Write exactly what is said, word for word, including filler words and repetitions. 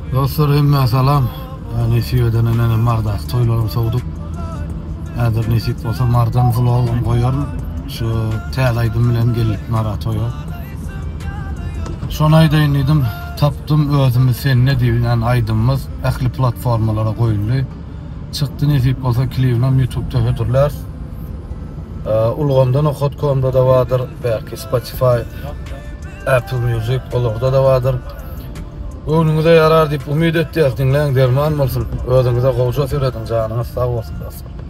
Dostlar hemme salam. Nesiýeden ene marda toýlarym sowduk. Häzir nesip bolsa mardan vlogum goýar. Şu täze-aýdym bilen gelip mara toýar. Şonu aýdaýyn diýdim, tapdym özümi sen ne diýen aýdymyz ähli platformalara goýuldy. Çykdy nesip bolsa klibim YouTube'da hödürler. Ulgamdan okot nokta com'da da vardır, belki Spotify, Apple Music olurda da vardır. Önünüze yarar deyip umid etdik, dinleyin derman olsun. Özünüze kavuşa söyledin, canınız sağ olsun.